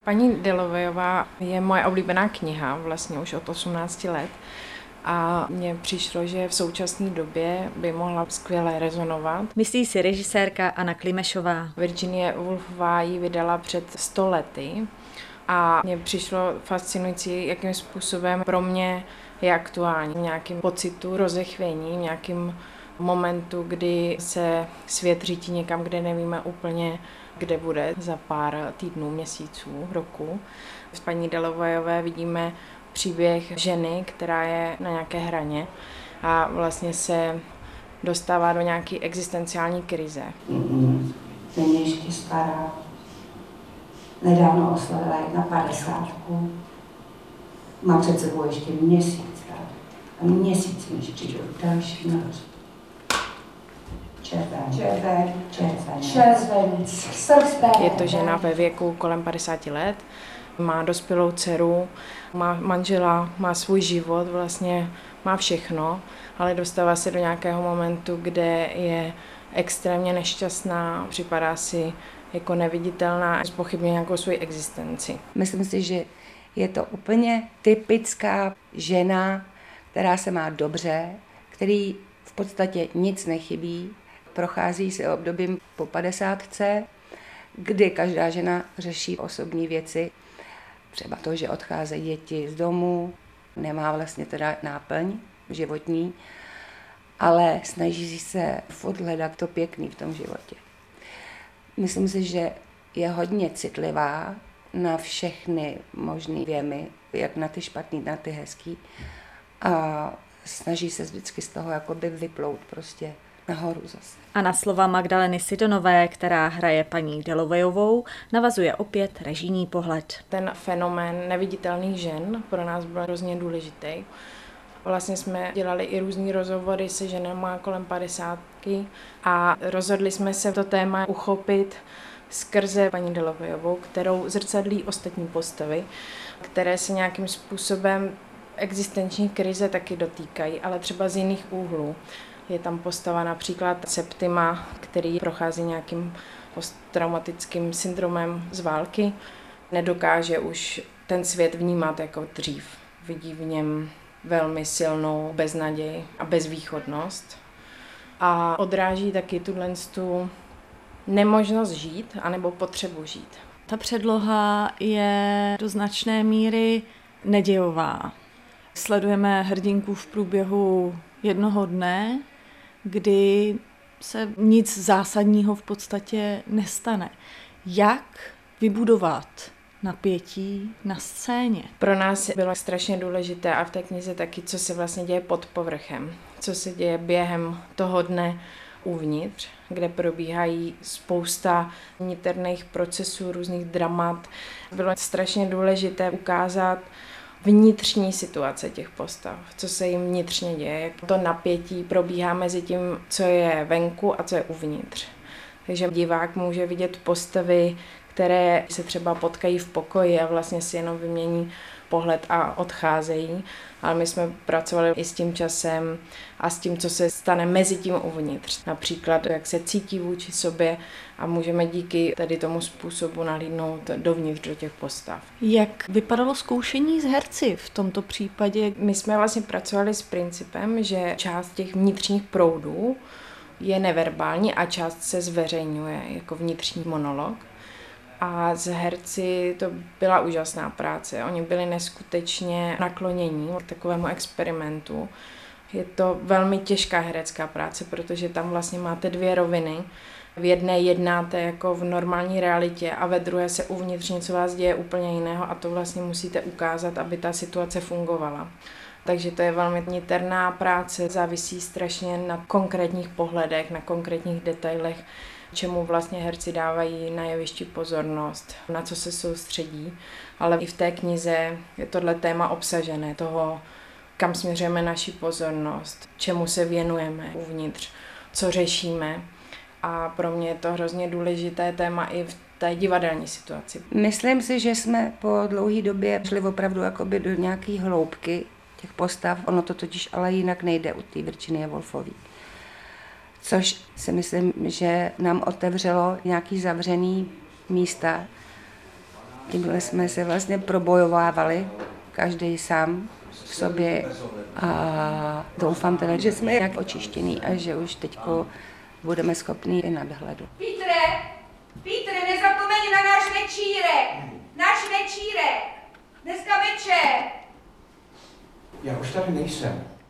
Paní Delovejová je moje oblíbená kniha, vlastně už od 18 let. A mně přišlo, že v současné době by mohla skvěle rezonovat. Myslí si režisérka Anna Klimešová. Virginie Woolfová ji vydala před 100 lety a mně přišlo fascinující, jakým způsobem pro mě je aktuální. V nějakým pocitu rozechvění, v nějakým momentu, kdy se svět řítí někam, kde nevíme úplně, kde bude za pár týdnů, měsíců, roku. V paní Delovejové vidíme příběh ženy, která je na nějaké hraně a vlastně se dostává do nějaké existenciální krize. Není ještě stará. Nedávno oslavila 51. Má před sebou ještě měsíc. A měsíc než přijde další noc. Je to žena ve věku kolem 50 let, má dospělou dceru, má manžela, má svůj život, vlastně má všechno, ale dostává se do nějakého momentu, kde je extrémně nešťastná, připadá si jako neviditelná, zpochybňuje nějakou svoji existenci. Myslím si, že je to úplně typická žena, která se má dobře, který v podstatě nic nechybí, prochází se obdobím po 50, kdy každá žena řeší osobní věci, třeba to, že odcházejí děti z domu, nemá vlastně teda náplň životní, ale snaží se furt hledat to pěkný v tom životě. Myslím si, že je hodně citlivá na všechny možné věmy, jak na ty špatný, na ty hezký, a snaží se vždycky z toho jakoby vyplout prostě nahoru zase. A na slova Magdaleny Sidonové, která hraje paní Delovejovou, navazuje opět režijní pohled. Ten fenomén neviditelných žen pro nás byl hrozně důležitý. Vlastně jsme dělali i různý rozhovory se ženama kolem 50 a rozhodli jsme se to téma uchopit skrze paní Delovejovou, kterou zrcadlí ostatní postavy, které se nějakým způsobem existenční krize taky dotýkají, ale třeba z jiných úhlů. Je tam postava například Septima, který prochází nějakým posttraumatickým syndromem z války. Nedokáže už ten svět vnímat jako dřív. Vidí v něm velmi silnou beznaděj a bezvýchodnost. A odráží taky tu nemožnost žít anebo potřebu žít. Ta předloha je do značné míry nedějová. Sledujeme hrdinku v průběhu jednoho dne, kdy se nic zásadního v podstatě nestane. Jak vybudovat napětí na scéně? Pro nás bylo strašně důležité a v té knize taky, co se vlastně děje pod povrchem, co se děje během toho dne uvnitř, kde probíhají spousta niterných procesů, různých dramat. Bylo strašně důležité ukázat vnitřní situace těch postav, co se jim vnitřně děje, jak to napětí probíhá mezi tím, co je venku a co je uvnitř. Takže divák může vidět postavy, které se třeba potkají v pokoji a vlastně si jenom vymění pohled a odcházejí. Ale my jsme pracovali i s tím časem a s tím, co se stane mezi tím uvnitř. Například, jak se cítí vůči sobě a můžeme díky tady tomu způsobu nahlídnout dovnitř do těch postav. Jak vypadalo zkoušení s herci v tomto případě? My jsme vlastně pracovali s principem, že část těch vnitřních proudů je neverbální a část se zveřejňuje jako vnitřní monolog. A s herci to byla úžasná práce. Oni byli neskutečně naklonění k takovému experimentu. Je to velmi těžká herecká práce, protože tam vlastně máte dvě roviny. V jedné jednáte jako v normální realitě a ve druhé se uvnitř něco vás děje úplně jiného a to vlastně musíte ukázat, aby ta situace fungovala. Takže to je velmi niterná práce, závisí strašně na konkrétních pohledech, na konkrétních detailech, čemu vlastně herci dávají na jevišti pozornost, na co se soustředí, ale i v té knize je tohle téma obsažené, toho, kam směřujeme naši pozornost, čemu se věnujeme uvnitř, co řešíme. A pro mě je to hrozně důležité téma i v té divadelní situaci. Myslím si, že jsme po dlouhé době šli opravdu jakoby do nějaké hloubky těch postav. Ono to totiž ale jinak nejde u té Virginie Woolfové. Což si myslím, že nám otevřelo nějaký zavřený místa, Tímhle jsme se vlastně probojovávali, každý sám v sobě a doufám teda, že jsme jak očištěný a že už teďko budeme schopní i nadhledu. Pítre, nezapomeň na náš večírek, dneska večer. Já už tady nejsem.